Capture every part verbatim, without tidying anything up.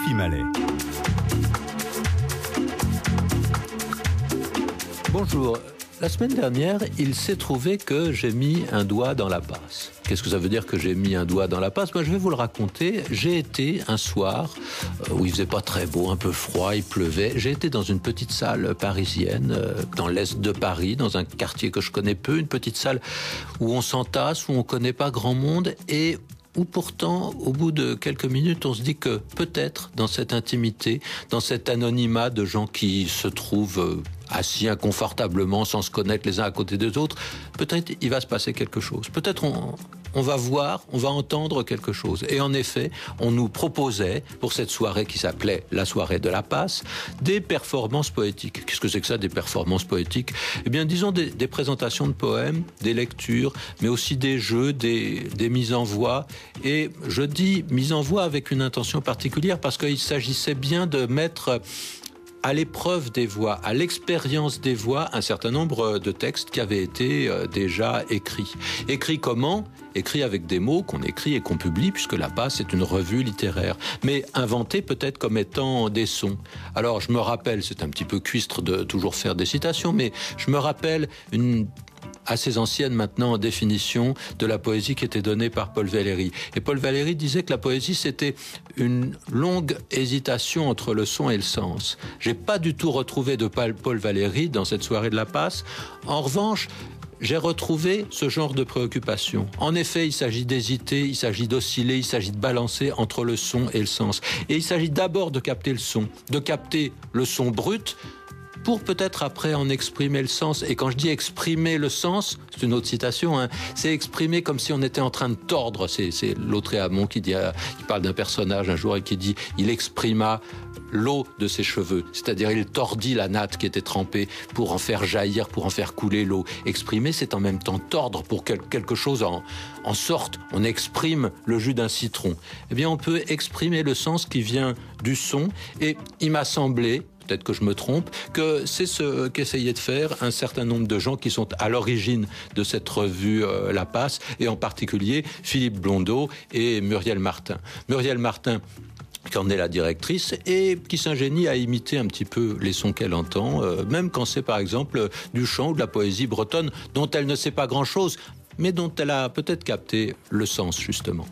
Sophie Mallet. Bonjour. La semaine dernière, il s'est trouvé que j'ai mis un doigt dans la passe. Qu'est-ce que ça veut dire que j'ai mis un doigt dans la passe? Ben, je vais vous le raconter. J'ai été un soir où il faisait pas très beau, un peu froid, il pleuvait. J'ai été dans une petite salle parisienne, dans l'est de Paris, dans un quartier que je connais peu, une petite salle où on s'entasse, où on connaît pas grand monde et où pourtant, au bout de quelques minutes, on se dit que peut-être dans cette intimité, dans cet anonymat de gens qui se trouvent assis inconfortablement, sans se connaître les uns à côté des autres, peut-être il va se passer quelque chose. Peut-être on, on va voir, on va entendre quelque chose. Et en effet, on nous proposait, pour cette soirée qui s'appelait la soirée de la passe, des performances poétiques. Qu'est-ce que c'est que ça, des performances poétiques? Eh bien, disons des, des présentations de poèmes, des lectures, mais aussi des jeux, des, des mises en voix. Et je dis mise en voix avec une intention particulière parce qu'il s'agissait bien de mettre à l'épreuve des voix, à l'expérience des voix, un certain nombre de textes qui avaient été euh, déjà écrits. Écrits comment? Écrits avec des mots qu'on écrit et qu'on publie, puisque la passe est une revue littéraire, mais inventés peut-être comme étant des sons. Alors je me rappelle, c'est un petit peu cuistre de toujours faire des citations, mais je me rappelle une assez ancienne maintenant définition de la poésie qui était donnée par Paul Valéry. Et Paul Valéry disait que la poésie, c'était une longue hésitation entre le son et le sens. J'ai pas du tout retrouvé de Paul Valéry dans cette soirée de la passe. En revanche, j'ai retrouvé ce genre de préoccupation. En effet, il s'agit d'hésiter, il s'agit d'osciller, il s'agit de balancer entre le son et le sens. Et il s'agit d'abord de capter le son, de capter le son brut, pour peut-être après en exprimer le sens. Et quand je dis exprimer le sens, c'est une autre citation, hein, c'est exprimer comme si on était en train de tordre. C'est, c'est Lautréamont qui, dit, qui parle d'un personnage un jour et qui dit « il exprima l'eau de ses cheveux », c'est-à-dire il tordit la natte qui était trempée pour en faire jaillir, pour en faire couler l'eau. Exprimer, c'est en même temps tordre pour quelque chose en, en sorte. On exprime le jus d'un citron. Eh bien, on peut exprimer le sens qui vient du son. Et il m'a semblé, peut-être que je me trompe, que c'est ce qu'essayaient de faire un certain nombre de gens qui sont à l'origine de cette revue euh, La Passe, et en particulier Philippe Blondeau et Muriel Martin. Muriel Martin, qui en est la directrice et qui s'ingénie à imiter un petit peu les sons qu'elle entend, euh, même quand c'est par exemple du chant ou de la poésie bretonne dont elle ne sait pas grand-chose, mais dont elle a peut-être capté le sens, justement.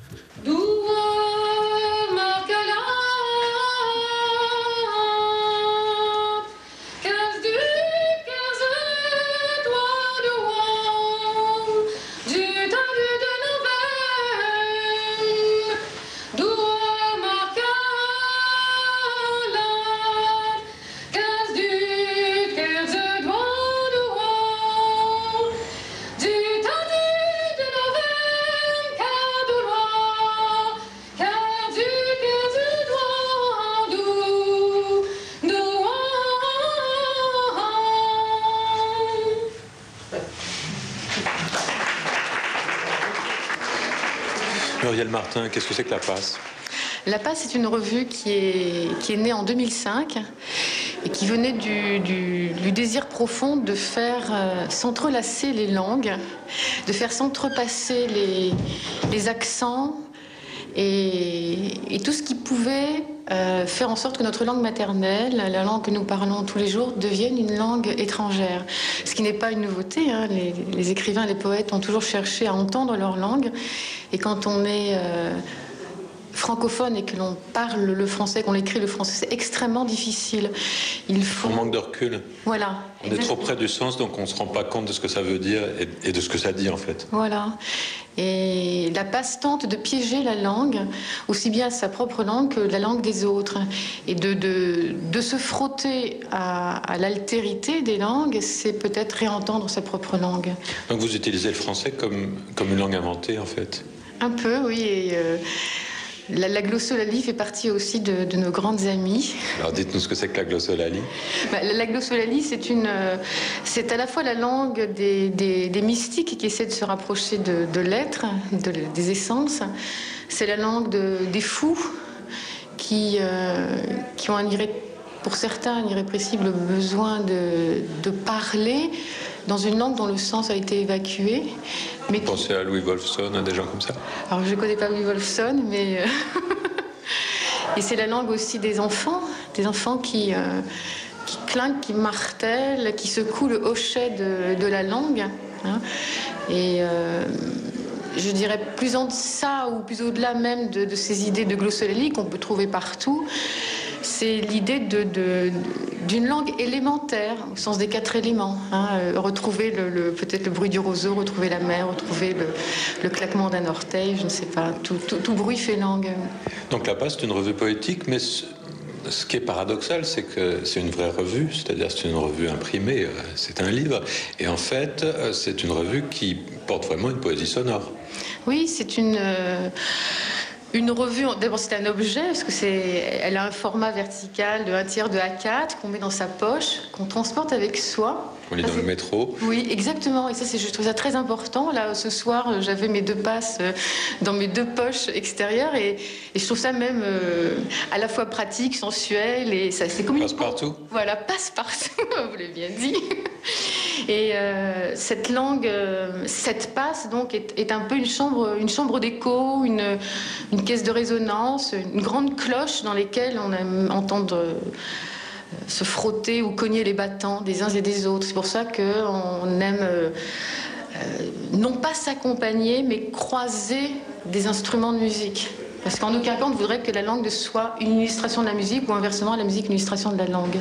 Muriel Martin, qu'est-ce que c'est que La Passe? La Passe est une revue qui est, qui est née en deux mille cinq et qui venait du, du, du désir profond de faire euh, s'entrelacer les langues, de faire s'entrepasser les, les accents et, et tout ce qui pouvait euh, faire en sorte que notre langue maternelle, la langue que nous parlons tous les jours, devienne une langue étrangère. Ce qui n'est pas une nouveauté, hein. les, les écrivains et les poètes ont toujours cherché à entendre leur langue. Et quand on est euh, francophone et que l'on parle le français, qu'on écrit le français, c'est extrêmement difficile. Il faut... On manque de recul. Voilà. On est trop près du sens, donc on ne se rend pas compte de ce que ça veut dire et de ce que ça dit, en fait. Voilà. Et la passe tente de piéger la langue, aussi bien sa propre langue que la langue des autres. Et de, de, de se frotter à, à l'altérité des langues, c'est peut-être réentendre sa propre langue. Donc vous utilisez le français comme, comme une langue inventée, en fait? Un peu, oui. Et, euh, La, la glossolalie fait partie aussi de, de nos grandes amies. Alors dites-nous ce que c'est que la glossolalie. Bah, la, la glossolalie, c'est une, c'est à la fois la langue des, des, des mystiques qui essaient de se rapprocher de, de l'être, de, des essences. C'est la langue de, des fous qui, euh, qui ont un irré, pour certains un irrépressible besoin de, de parler dans une langue dont le sens a été évacué. Mais Vous pensez à Louis Wolfson, à des gens comme ça? Alors je ne connais pas Louis Wolfson, mais... Et c'est la langue aussi des enfants, des enfants qui, euh, qui clinquent, qui martèlent, qui secouent le hochet de, de la langue. Hein. Et euh, je dirais plus en deçà ou plus au-delà même de, de ces idées de glossolalie qu'on peut trouver partout, c'est l'idée de, de, d'une langue élémentaire, au sens des quatre éléments. Hein. Euh, retrouver le, le, peut-être le bruit du roseau, retrouver la mer, retrouver le, le claquement d'un orteil, je ne sais pas, tout, tout, tout bruit fait langue. Donc La Passe, c'est une revue poétique, mais ce, ce qui est paradoxal, c'est que c'est une vraie revue, c'est-à-dire c'est une revue imprimée, c'est un livre, et en fait, c'est une revue qui porte vraiment une poésie sonore. Oui, c'est une... Euh... Une revue, d'abord c'est un objet, parce que c'est, elle a un format vertical de un tiers de A quatre qu'on met dans sa poche, qu'on transporte avec soi. On est dans le métro. Oui, exactement. Et ça, c'est, je trouve ça très important. Là, ce soir, j'avais mes deux passes dans mes deux poches extérieures, et, et je trouve ça même euh, à la fois pratique, sensuel, et ça, c'est comme une passe-partout. Voilà, passe-partout. Vous l'avez bien dit. Et euh, cette langue, euh, cette passe donc est, est un peu une chambre, une chambre d'écho, une, une caisse de résonance, une grande cloche dans laquelle on aime entendre euh, se frotter ou cogner les battants des uns et des autres. C'est pour ça qu'on aime euh, euh, non pas s'accompagner, mais croiser des instruments de musique. Parce qu'en aucun cas on ne voudrait que la langue soit une illustration de la musique, ou inversement la musique une illustration de la langue.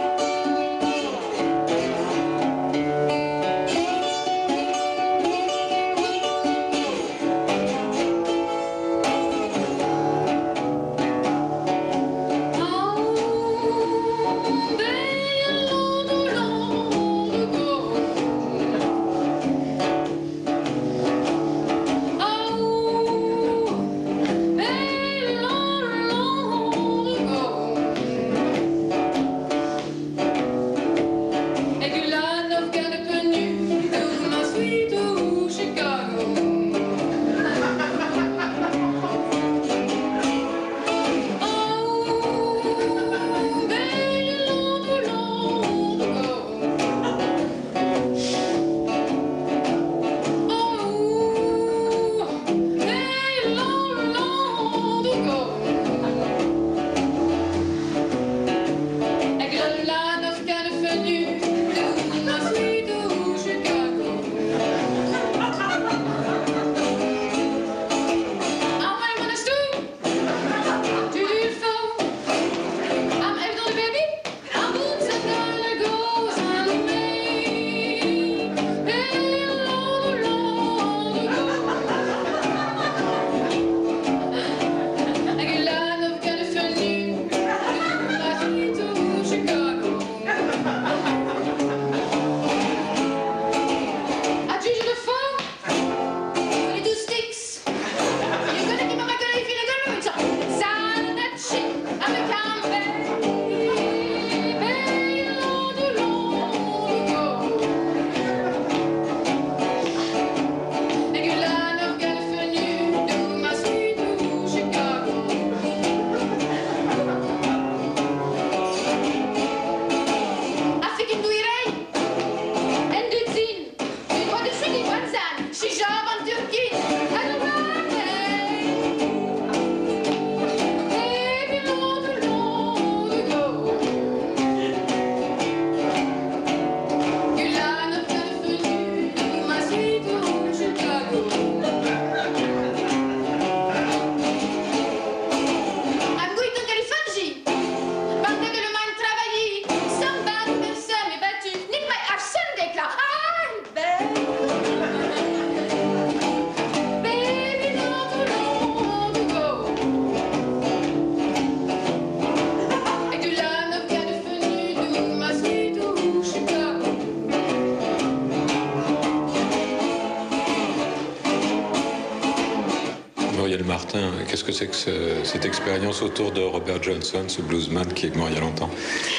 Martin, qu'est-ce que c'est que ce, cette expérience autour de Robert Johnson, ce bluesman qui est mort il y a longtemps?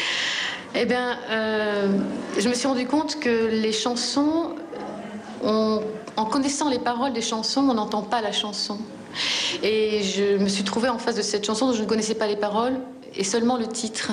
Eh bien, euh, je me suis rendu compte que les chansons, on, en connaissant les paroles des chansons, on n'entend pas la chanson. Et je me suis trouvée en face de cette chanson dont je ne connaissais pas les paroles et seulement le titre.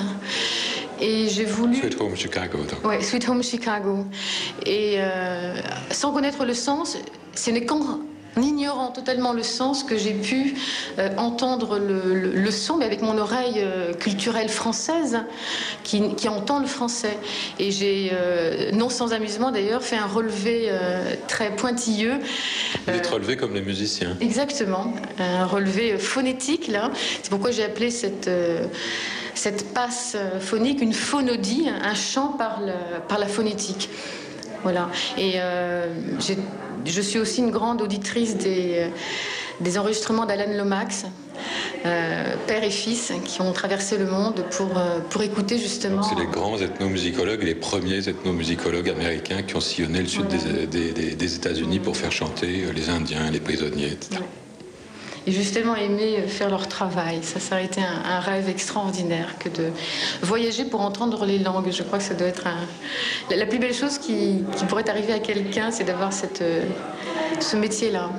Et j'ai voulu... Sweet Home Chicago. Oui, Sweet Home Chicago. Et euh, sans connaître le sens, ce n'est qu'en en ignorant totalement le sens, que j'ai pu euh, entendre le, le, le son, mais avec mon oreille euh, culturelle française qui, qui entend le français. Et j'ai, euh, non sans amusement d'ailleurs, fait un relevé euh, très pointilleux. Vous êtes relevé comme les musiciens. Exactement, un relevé phonétique là. C'est pourquoi j'ai appelé cette... Euh, cette passe phonique une phonodie, un chant par, le, par la phonétique. Voilà. Et euh, je suis aussi une grande auditrice des, des enregistrements d'Alan Lomax, euh, père et fils, qui ont traversé le monde pour, pour écouter justement... C'est les grands ethnomusicologues, les premiers ethnomusicologues américains qui ont sillonné le sud voilà. des, des, des, des États-Unis pour faire chanter les Indiens, les prisonniers, et cetera. Ouais. Et justement aimer faire leur travail. Ça, ça a été un, un rêve extraordinaire que de voyager pour entendre les langues. Je crois que ça doit être un... la, la plus belle chose qui, qui pourrait arriver à quelqu'un, c'est d'avoir cette, ce métier-là.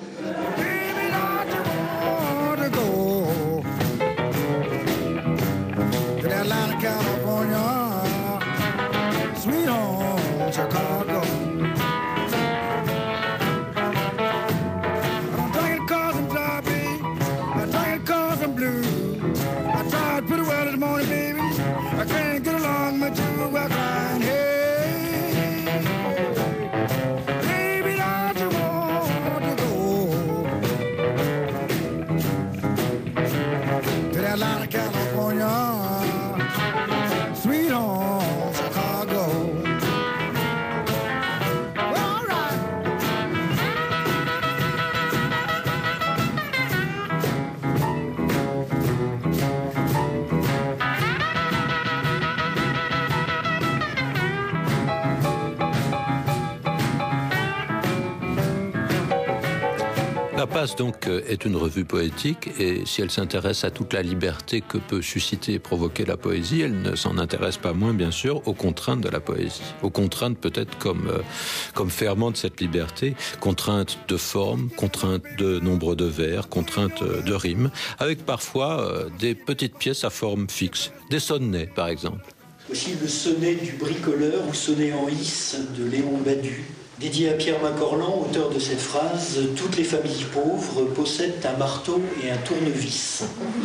La Passe, donc, est une revue poétique, et si elle s'intéresse à toute la liberté que peut susciter et provoquer la poésie, elle ne s'en intéresse pas moins, bien sûr, aux contraintes de la poésie. Aux contraintes peut-être comme, euh, comme ferment de cette liberté, contraintes de forme, contraintes de nombre de vers, contraintes de rimes, avec parfois euh, des petites pièces à forme fixe, des sonnets par exemple. Voici le sonnet du bricoleur ou sonnet en is de Léon Badu. Dédié à Pierre Macorlan, auteur de cette phrase, « Toutes les familles pauvres possèdent un marteau et un tournevis. »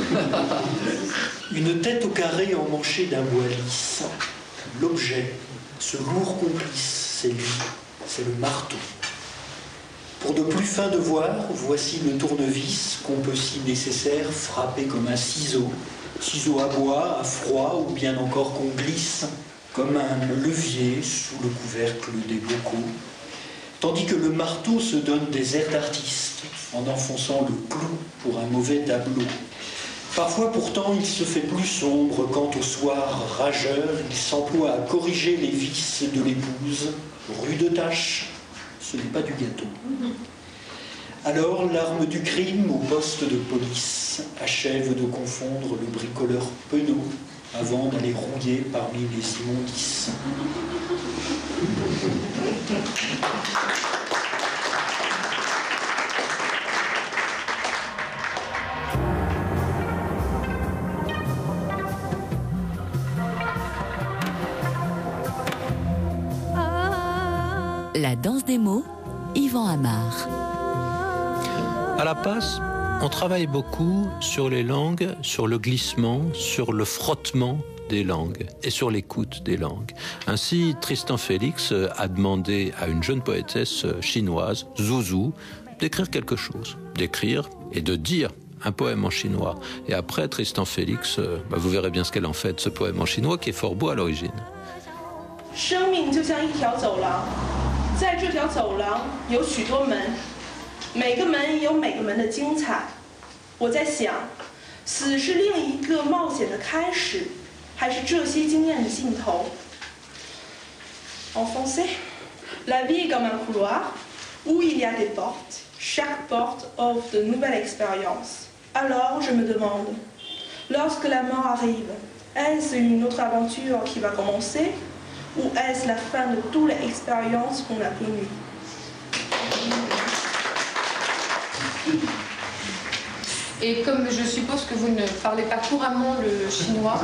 Une tête au carré emmanchée d'un bois lisse. L'objet, ce lourd complice, c'est lui, c'est le marteau. Pour de plus fins devoirs, voici le tournevis qu'on peut si nécessaire frapper comme un ciseau. Ciseau à bois, à froid, ou bien encore qu'on glisse comme un levier sous le couvercle des bocaux. Tandis que le marteau se donne des airs d'artiste en enfonçant le clou pour un mauvais tableau. Parfois pourtant il se fait plus sombre quand au soir rageur il s'emploie à corriger les vices de l'épouse. Rude tâche, ce n'est pas du gâteau. Alors l'arme du crime au poste de police achève de confondre le bricoleur penaud avant d'aller rouiller parmi les immondices. La danse des mots, Yvan Amar. À la Passe, on travaille beaucoup sur les langues, sur le glissement, sur le frottement des langues et sur l'écoute des langues. Ainsi, Tristan Félix a demandé à une jeune poétesse chinoise, Zhu, d'écrire quelque chose, d'écrire et de dire un poème en chinois. Et après, Tristan Félix, bah, vous verrez bien ce qu'elle en fait de ce poème en chinois qui est fort beau à l'origine. 生命就像一条走廊，在这条走廊有许多门，每个门有每个门的精彩。我在想，死是另一个冒险的开始，还是这些经验的尽头 En français, la vie est comme un couloir où il y a des portes. Chaque porte offre de nouvelles expériences. Alors je me demande, lorsque la mort arrive, est-ce une autre aventure qui va commencer? Ou est-ce la fin de toutes les expériences qu'on a connues? Et comme je suppose que vous ne parlez pas couramment le chinois,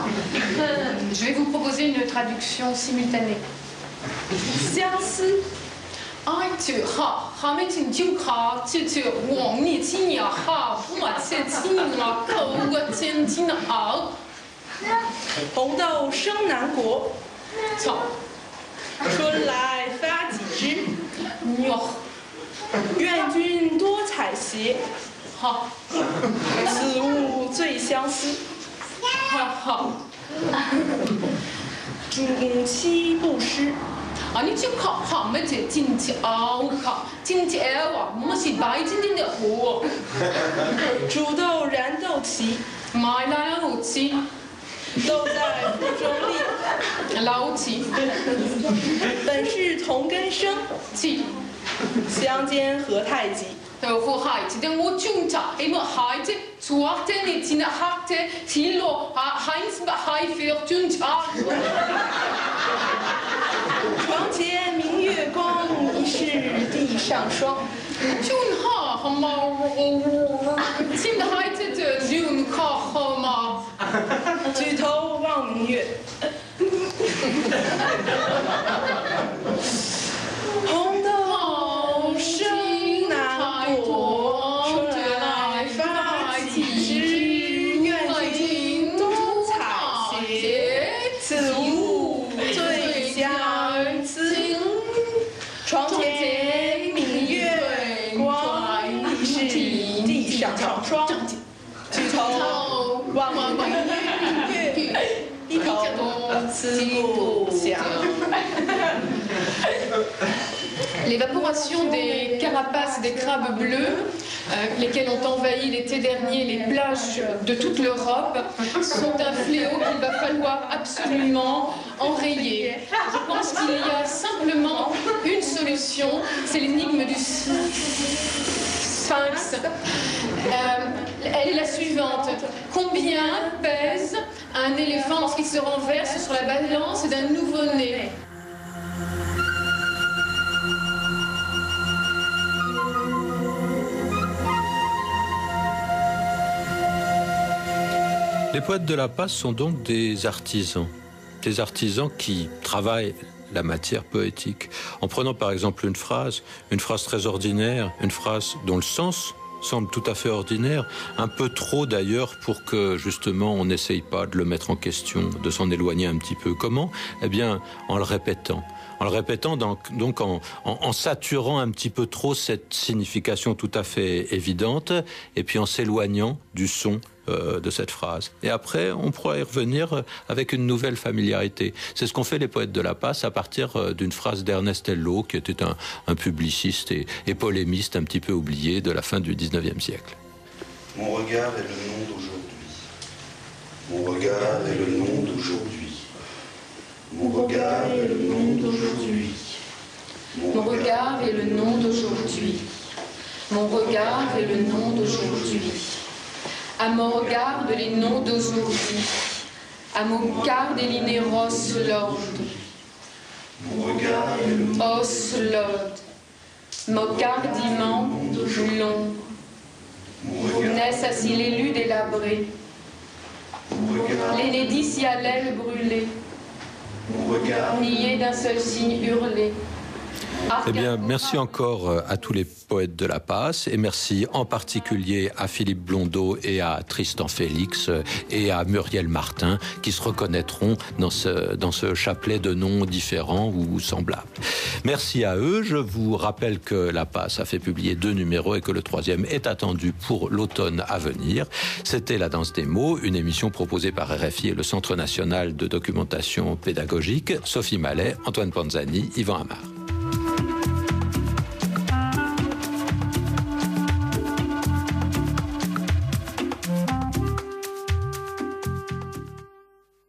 je vais vous proposer une traduction simultanée. 相思爱就好，下面请就好，就就往你亲也好，我亲亲我口我亲亲的好。 红豆生南国， 草， 春来发几枝。 哟， 愿君多采撷， 好， 此物最相思。 好好。 主妻不失。 아니 지금 하면 제 진짜 아우 가 진짜 애와 뭐시 많이 진진데 오 煮豆燃豆萁， 买来了武器豆在釜中立。 老武器本是同根生， 气相煎何太急。 豆腐海子的我军茶，因为海子主要在你今的海子提落啊海子把海飞军茶。 床前明月光，疑是地上霜。 军哈好嘛，今的海子的军哈好嘛。 举头望明月，红豆生南国，春来发几枝，愿君多采撷，此物最相思。床前明月光，疑是地上霜。举头望明月，一头思故乡。 L'évaporation des carapaces des crabes bleus, euh, lesquels ont envahi l'été dernier les plages de toute l'Europe, sont un fléau qu'il va falloir absolument enrayer. Je pense qu'il y a simplement une solution, c'est l'énigme du sphinx. Euh, elle est la suivante. Combien pèse un éléphant lorsqu'il se renverse sur la balance d'un nouveau-né? Les poètes de la passe sont donc des artisans, des artisans qui travaillent la matière poétique. En prenant par exemple une phrase, une phrase très ordinaire, une phrase dont le sens semble tout à fait ordinaire, un peu trop d'ailleurs pour que justement on n'essaye pas de le mettre en question, de s'en éloigner un petit peu. Comment? Eh bien, en le répétant. En le répétant, donc, donc en, en, en saturant un petit peu trop cette signification tout à fait évidente, et puis en s'éloignant du son euh, de cette phrase. Et après, on pourra y revenir avec une nouvelle familiarité. C'est ce qu'ont fait les poètes de la passe à partir d'une phrase d'Ernest Hello, qui était un, un publiciste et, et polémiste un petit peu oublié de la fin du dix-neuvième siècle. Mon regard est le nom d'aujourd'hui. Mon regard est le nom d'aujourd'hui. Mon regard est le nom d'aujourd'hui. Mon regard est le nom d'aujourd'hui. Mon regard est le nom d'aujourd'hui. À mon regard les noms d'aujourd'hui. À mon regard des linéros lord. Mon regard est le nom Os lord. Mon cardiment long. Naissent assis l'élu délabré. L'énédit si à l'aile brûlée. Nié d'un seul signe hurlé. Eh bien, merci encore à tous les poètes de la passe et merci en particulier à Philippe Blondeau et à Tristan Félix et à Muriel Martin qui se reconnaîtront dans ce, dans ce chapelet de noms différents ou semblables. Merci à eux. Je vous rappelle que la passe a fait publier deux numéros et que le troisième est attendu pour l'automne à venir. C'était La Danse des mots, une émission proposée par R F I et le Centre national de documentation pédagogique. Sophie Mallet, Antoine Panzani, Yvan Amar.